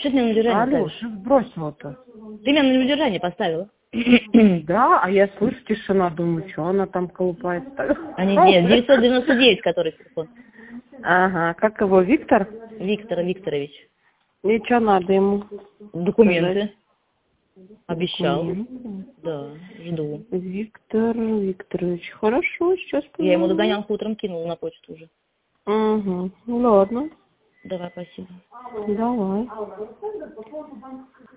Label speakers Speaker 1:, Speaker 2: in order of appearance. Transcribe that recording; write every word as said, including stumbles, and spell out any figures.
Speaker 1: Что ты меня на удержание
Speaker 2: Алло,
Speaker 1: ставишь?
Speaker 2: что сбросила-то?
Speaker 1: Ты меня на удержание поставила.
Speaker 2: Да, а я слышу тишина, думаю, что она там колупается.
Speaker 1: А не, нет, девятьсот девяносто девять, который телефон.
Speaker 2: Ага, как его, Виктор?
Speaker 1: Виктор Викторович.
Speaker 2: И что надо ему?
Speaker 1: Документы.
Speaker 2: Сказать?
Speaker 1: Обещал.
Speaker 2: Документы.
Speaker 1: Да, жду.
Speaker 2: Виктор Викторович, хорошо, сейчас
Speaker 1: Я ему
Speaker 2: позвоню.
Speaker 1: догонялку утром кинула на почту уже.
Speaker 2: Угу, ладно,
Speaker 1: Давай, спасибо.
Speaker 2: давай.